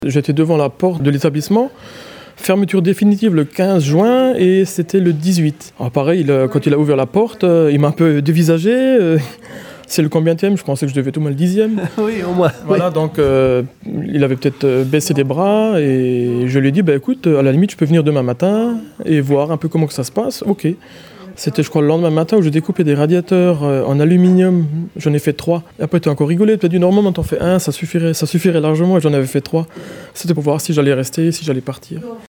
J'étais devant la porte de l'établissement. Fermeture définitive le 15 juin et c'était le 18. Alors pareil, quand il a ouvert la porte, il m'a un peu dévisagé. C'est le combienième? Je pensais que je devais être au moins le 10e. Oui, au moins. Voilà, Oui. donc il avait peut-être baissé les bras et je lui ai dit, écoute, à la limite, je peux venir demain matin et voir un peu comment que ça se passe. Ok. C'était, je crois, le lendemain matin où j'ai découpé des radiateurs en aluminium. J'en ai fait 3. Et après, tu as encore rigolé. Tu as dit, normalement, t'en fais un, ça suffirait largement. Et j'en avais fait 3. C'était pour voir si j'allais rester, si j'allais partir.